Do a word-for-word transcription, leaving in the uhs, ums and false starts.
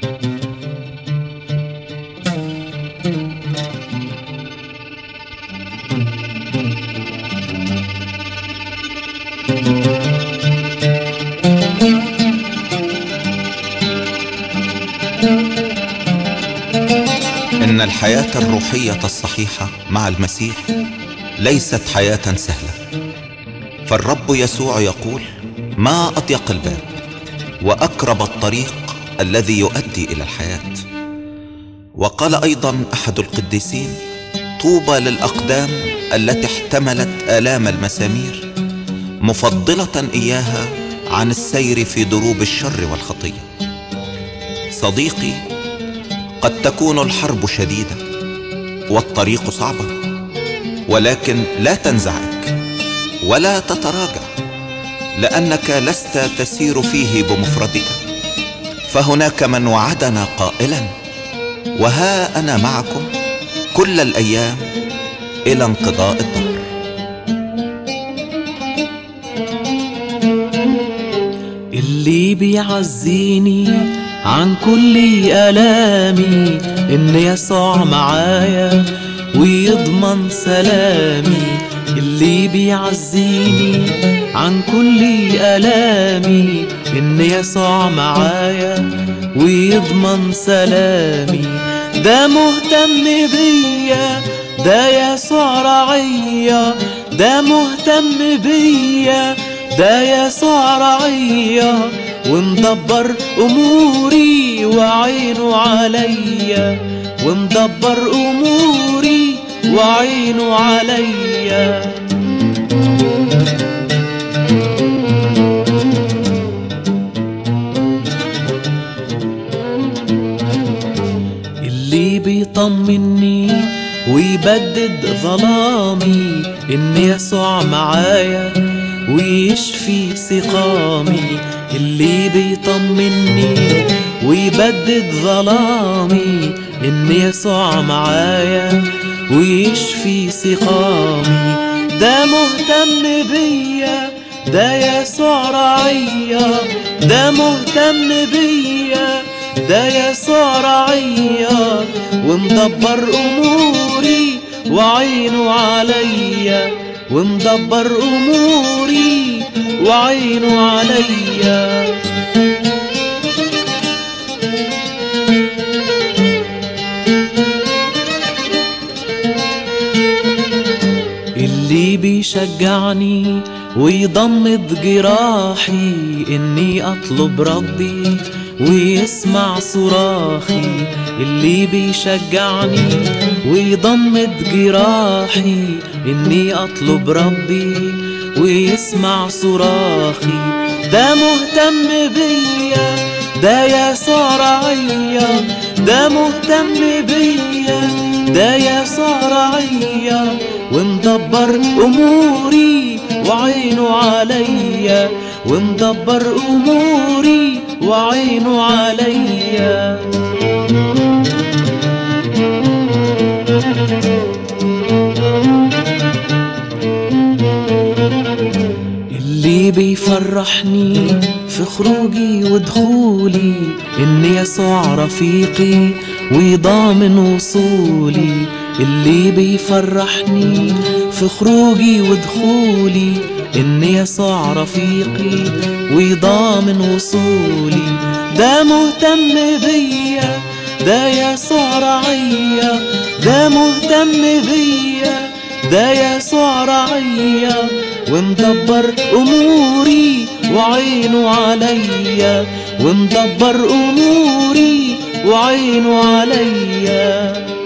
إن الحياة الروحية الصحيحة مع المسيح ليست حياة سهلة، فالرب يسوع يقول: ما أضيق الباب وأقرب الطريق الذي يؤدي إلى الحياة. وقال أيضا أحد القديسين: طوبى للأقدام التي احتملت آلام المسامير، مفضلة إياها عن السير في دروب الشر والخطية. صديقي، قد تكون الحرب شديدة والطريق صعبة، ولكن لا تنزعج ولا تتراجع، لأنك لست تسير فيه بمفردك، فهناك من وعدنا قائلا: وها أنا معكم كل الأيام إلى انقضاء الدهر. اللي بيعزيني عن كل آلامي إن يسوع معايا ويضمن سلامي. اللي بيعزيني عن كل آلامي إن يسوع معايا ويضمن سلامي. ده مهتم بيا، ده يسوع رعيا، ده مهتم بيا، ده يسوع رعيا، ومدبر أموري وعينه عليا، ومدبر أموري وعينه عليا. اللي بيطمني ويبدد ظلامي إن يسوع معايا ويشفي سقامي. اللي بيطمني ويبدد ظلامي إن يسوع معايا ويشفي سقامي. ده مهتم بيا، ده يسوع رعيا، ده مهتم بيا، ده يسوع رعيا، ومدبر أموري وعينه عليا، ومدبر أموري وعينه عليا. اللي بيشجعني ويضمد جراحي إني أطلب ربي ويسمع صراخي. اللي بيشجعني ويضمد جراحي إني أطلب ربي ويسمع صراخي. ده مهتم بيا، ده يسوع رعيا، ده مهتم بيا، ده يسوع رعيا، ومدبر أموري وعينه عليا، ومدبر أموري وعينه عليا. اللي بيفرحني في خروجي ودخولي إن يسوع رفيقي ويضامن وصولي. اللي بيفرحني في خروجي ودخولي إن يسوع رفيقي ويضامن وصولي. ده مهتم بيا، ده يسوع رعيا، ده مهتم بيا، ده يسوع رعيا، ومدبر أموري وعينه عليا، ومدبر أموري وعينه عليا.